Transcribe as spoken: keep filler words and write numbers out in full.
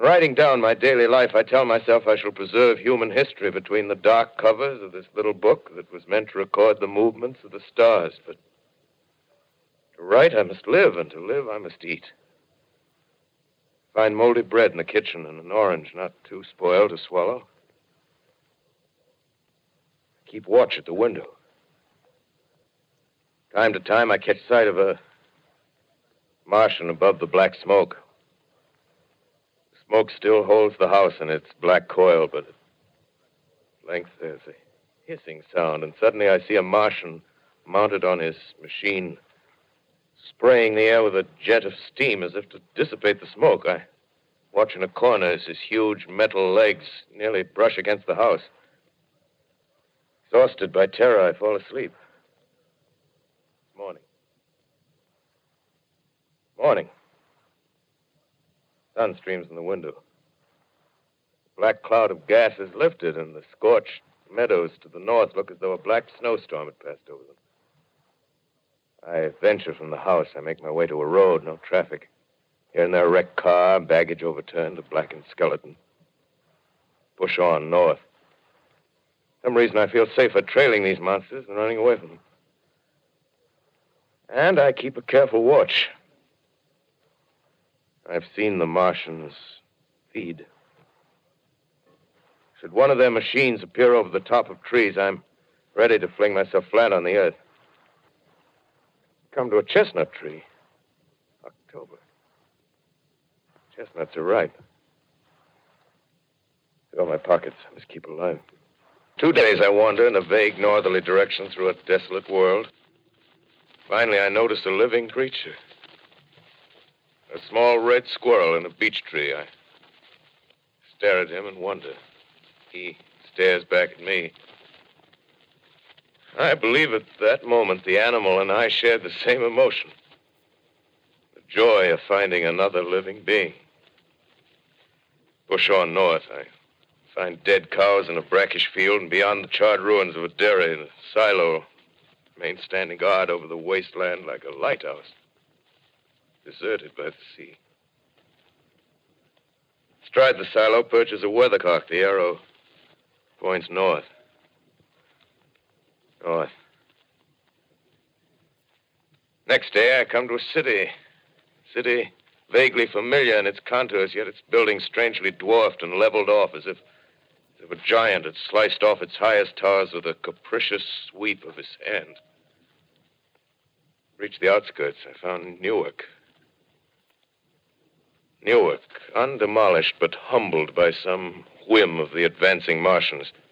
Writing down my daily life, I tell myself I shall preserve human history between the dark covers of this little book that was meant to record the movements of the stars. But to write, I must live, and to live, I must eat. Find moldy bread in the kitchen and an orange not too spoiled to swallow. Keep watch at the window. Time to time, I catch sight of a Martian above the black smoke. The smoke still holds the house in its black coil, but at length there's a hissing sound, and suddenly I see a Martian mounted on his machine, spraying the air with a jet of steam as if to dissipate the smoke. I watch in a corner as his huge metal legs nearly brush against the house. Exhausted by terror, I fall asleep. Morning. Morning. Sun streams in the window. The black cloud of gas is lifted, and the scorched meadows to the north look as though a black snowstorm had passed over them. I venture from the house. I make my way to a road, no traffic. Here and there, a wrecked car, baggage overturned, a blackened skeleton. Push on north. For some reason, I feel safer trailing these monsters than running away from them. And I keep a careful watch. I've seen the Martians feed. Should one of their machines appear over the top of trees, I'm ready to fling myself flat on the earth. Come to a chestnut tree. October. Chestnuts are ripe. Fill my pockets. I must keep alive. Two days I wander in a vague northerly direction through a desolate world. Finally, I notice a living creature. A small red squirrel in a beech tree. I stare at him and wonder. He stares back at me. I believe at that moment the animal and I shared the same emotion. The joy of finding another living being. Push on north. I find dead cows in a brackish field, and beyond the charred ruins of a dairy, the silo remains standing guard over the wasteland like a lighthouse, deserted by the sea. Astride the silo perches a weathercock. The arrow points north. North. Next day, I come to a city. City vaguely familiar in its contours, yet its buildings strangely dwarfed and leveled off as if, as if a giant had sliced off its highest towers with a capricious sweep of his hand. Reached the outskirts. I found Newark. Newark, undemolished but humbled by some whim of the advancing Martians.